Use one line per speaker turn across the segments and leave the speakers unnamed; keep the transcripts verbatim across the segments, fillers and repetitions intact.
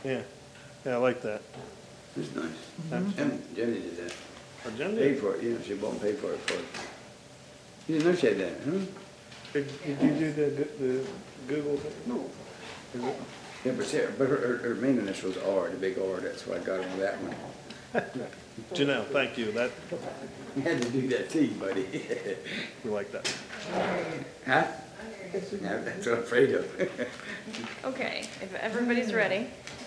Yeah, yeah, I like that.
It's nice.
Mhm.
Jenny, Jenny did that.
Agenda?
Paid for it, yeah, she bought and paid for it for it. You didn't know she had that, huh?
Did, did you do the, the Google thing?
No.
Is it?
Yeah, but Sarah, but her, her, her main initial was R, the big R, that's why I got her on that one.
Janelle, thank you. That,
You had to do that too, buddy.
we like that.
Huh? Yeah, that's what I'm afraid of.
Okay, if everybody's ready.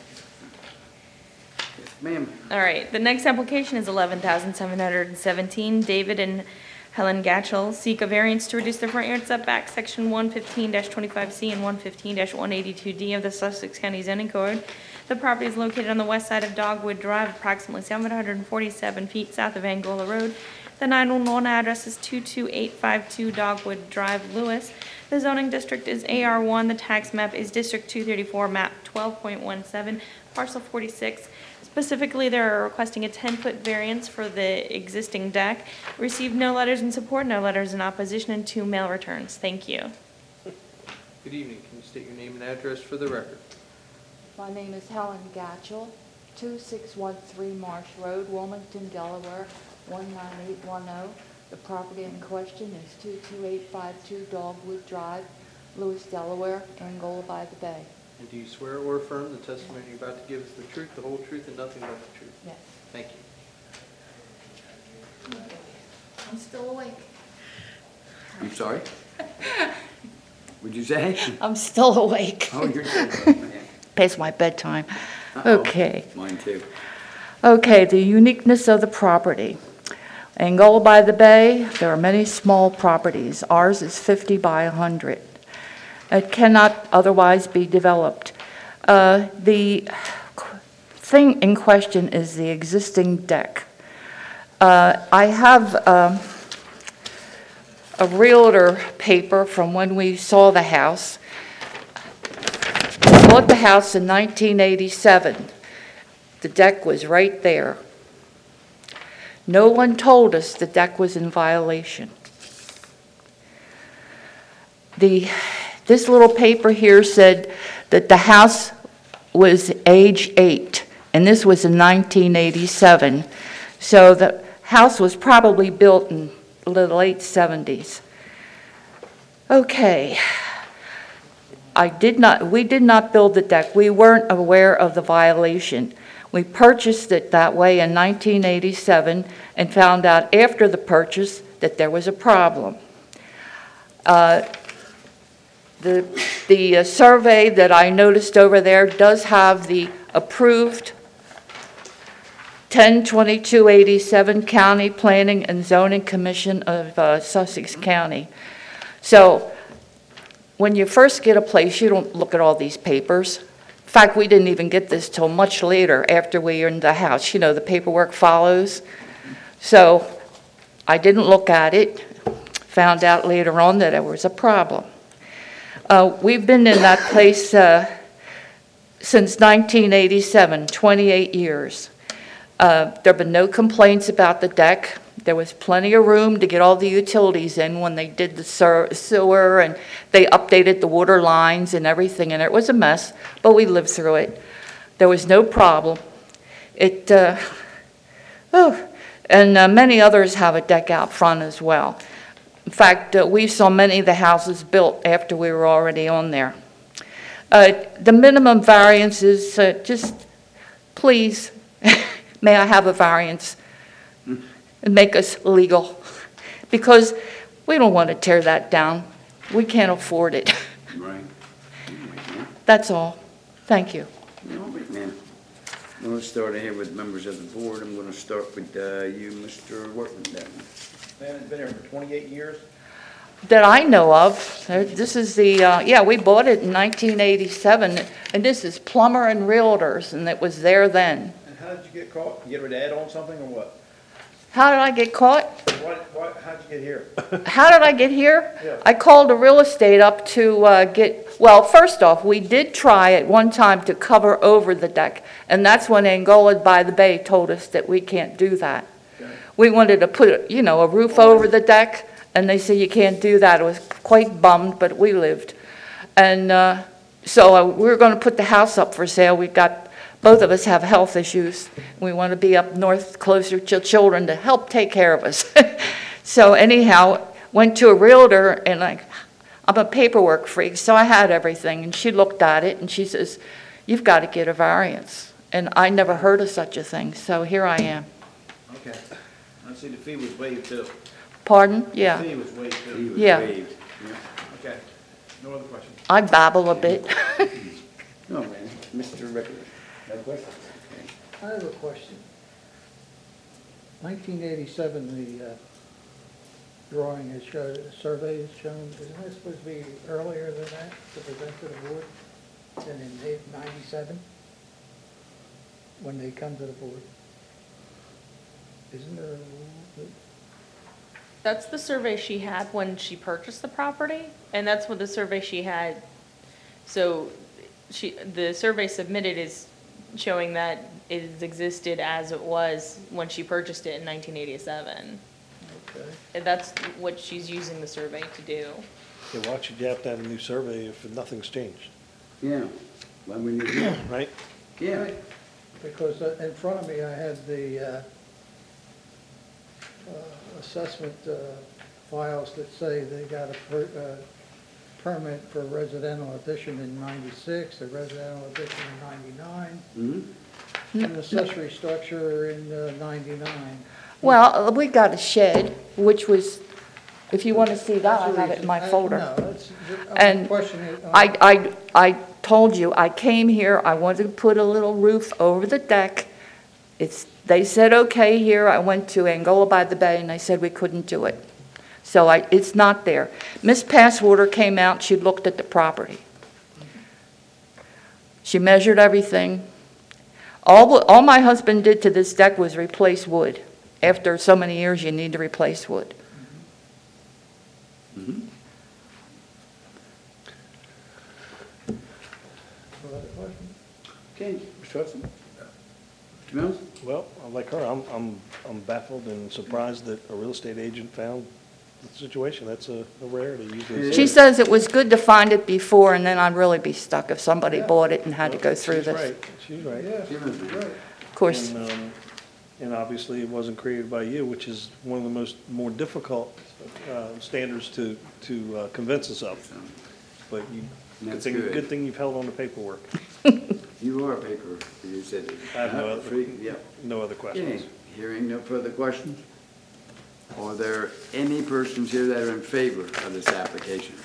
Yes, ma'am.
All right, the next application is eleven thousand seven hundred seventeen. David and Helen Gatchell seek a variance to reduce the front yard setback, section one fifteen twenty-five C and one fifteen one eighty-two D of the Sussex County zoning code. The property is located on the west side of Dogwood Drive, approximately seven hundred forty-seven feet south of Angola Road. The nine one one address is two two eight five two Dogwood Drive, Lewis. The zoning district is A R one. The tax map is District two thirty-four, map twelve point one seven, parcel forty-six. Specifically, they're requesting a ten-foot variance for the existing deck. Received no letters in support, no letters in opposition, and two mail returns. Thank you.
Good evening. Can you state your name and address for the record?
My name is Helen Gatchell, two six one three Marsh Road, Wilmington, Delaware, one nine eight one zero. The property in question is two two eight five two Dogwood Drive, Lewis, Delaware, Angola by the Bay.
And do you swear or affirm the testimony you're about to give is the truth, the whole truth, and nothing but the truth?
Yes.
Thank you.
I'm still awake.
I'm sorry? What'd you say?
I'm still awake.
Oh, you're good.
Past my bedtime.
Uh-oh.
Okay.
Mine too.
Okay, the uniqueness of the property. Angola by the Bay, there are many small properties. Ours is fifty by one hundred. It cannot otherwise be developed. Uh, the thing in question is the existing deck. Uh, I have um, a realtor paper from when we saw the house. We bought the house in nineteen eighty-seven. The deck was right there. No one told us the deck was in violation. The, this little paper here said that the house was age eight, and this was in nineteen eighty-seven. So the house was probably built in the late seventies. Okay. I did not, we did not build the deck. We weren't aware of the violation. We purchased it that way in nineteen eighty-seven and found out after the purchase that there was a problem. Uh, the the uh, survey that I noticed over there does have the approved ten twenty-two eighty-seven County Planning and Zoning Commission of uh, Sussex County. So when you first get a place, you don't look at all these papers. In fact, we didn't even get this till much later after we were in the house. You know, the paperwork follows. So I didn't look at it. Found out later on that there was a problem. Uh, we've been in that place uh, since nineteen eighty-seven, twenty-eight years. Uh, there have been no complaints about the deck. There was plenty of room to get all the utilities in when they did the sewer, and they updated the water lines and everything, and it was a mess, but we lived through it. There was no problem. It, uh, oh, and uh, many others have a deck out front as well. In fact, uh, we saw many of the houses built after we were already on there. Uh, the minimum variance is uh, just, please, may I have a variance? And make us legal, because we don't want to tear that down. We can't afford it.
Right.
That's all. Thank you.
All right, ma'am. I'm going to start ahead with members of the board. I'm going to start with uh, you, Mister Workman.
Man, it's been here for twenty-eight years.
That I know of. Uh, This is the, uh, yeah, we bought it in nineteen eighty-seven, and this is Plumber and Realtors, and it was there then.
And how did you get caught? You get ready to add on something or what?
How did I get caught?
What, what, how'd you get here?
How did I get here?
Yeah.
I called the real estate up to uh, get, well, first off, we did try at one time to cover over the deck, and that's when Angola by the Bay told us that we can't do that.
Okay.
We wanted to put, you know, a roof over the deck, and they said you can't do that. I was quite bummed, but we lived. And uh, so uh, we were going to put the house up for sale. We got both of us have health issues. We want to be up north closer to children to help take care of us. So anyhow, went to a realtor, and I, I'm a paperwork freak, so I had everything. And she looked at it, and she says, you've got to get a variance. And I never heard of such a thing, so here I am.
Okay. I see the fee was waived too.
Pardon? Yeah.
The fee was waived
He
too.
was
Yeah.
waived. Yeah.
Okay. No other questions?
I babble a bit.
No, man, Mister Ricker, no questions?
I have a question. nineteen eighty-seven, the uh, drawing has showed, the survey has shown, isn't that supposed to be earlier than that to present to the board than in ninety-seven? When they come to the board? Isn't there a rule that?
That's the survey she had when she purchased the property, and that's what the survey she had. So she, the survey submitted is showing that it has existed as it was when she purchased it in nineteen eighty-seven.
Okay.
And that's what she's using the survey to do.
Yeah, why should you have to have a new survey if nothing's changed,
Yeah, well, we need, yeah,
right?
yeah.
Because uh, in front of me, I had the uh, uh, assessment uh, files that say they got a per- uh, permit for residential addition in ninety-six, a residential addition in ninety-nine,
Mhm.
an accessory structure in uh, ninety-nine.
Well, we got a shed, which was, if you want to see that, I have it in my
Uh,
folder.
No, that's, I'm
And
questioning. uh,
I, I, I told you, I came here, I wanted to put a little roof over the deck. It's, they said, okay, here. I went to Angola by the Bay, and they said we couldn't do it. So I, it's not there. Miss Passwater came out, she looked at the property. She measured everything. All, all my husband did to this deck was replace wood. After so many years, you need to replace wood.
Mhm.
Other question?
Okay, Mister Hudson? Mister Mills?
Well, like her, I'm, I'm, I'm baffled and surprised that a real estate agent found the situation. That's a a rarity usually.
She says it was good to find it before, and then I'd really be stuck if somebody
Yeah.
bought it and had to go through
She's
this.
right, she's right.
Yeah,
She was-
right.
Of course,
And, um, and obviously it wasn't created by you, which is one of the most, more difficult, uh, standards to, to uh, convince us of. But you, good
That's
thing,
good.
good thing you've held on to paperwork.
You are a paper, you said it.
I have no other-
Free- Yeah.
No other
Okay,
questions.
hearing no further questions? Are there any persons here that are in favor of this application?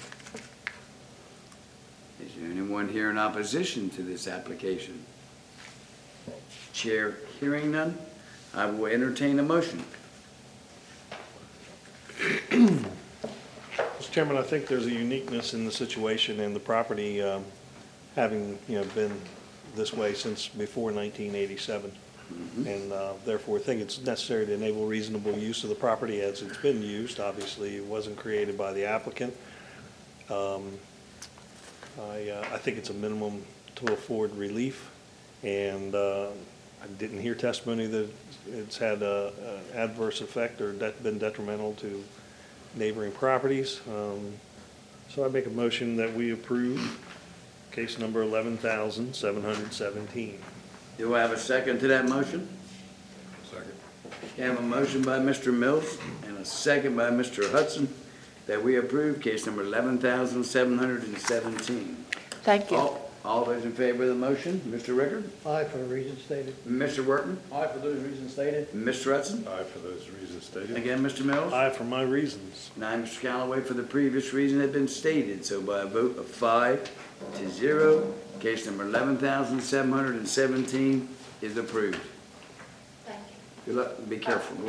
Is there anyone here in opposition to this application? Chair, hearing none, I will entertain a motion.
Mister Chairman, I think there's a uniqueness in the situation and the property, um, having, you know, been this way since before nineteen eighty-seven. And uh, therefore, I think it's necessary to enable reasonable use of the property as it's been used. Obviously, it wasn't created by the applicant. Um, I, uh, I think it's a minimum to afford relief, and uh, I didn't hear testimony that it's had a a adverse effect or det- been detrimental to neighboring properties. Um, So I make a motion that we approve case number eleven thousand seven hundred seventeen.
Do I have a second to that motion?
Second.
I have a motion by Mister Mills and a second by Mister Hudson that we approve case number eleven thousand seven hundred seventeen.
thank you.
All, all those in favor of the motion, Mister Rickard,
Aye, for the reasons stated.
Mister Workman,
Aye, for those reasons stated.
Mister Hudson,
Aye, for those reasons stated.
again, Mister Mills.
Aye, for my reasons.
And I, Mister Callaway, for the previous reason had been stated, so by a vote of five to zero, case number eleven thousand seven hundred seventeen is approved. Thank you. Good luck, be careful.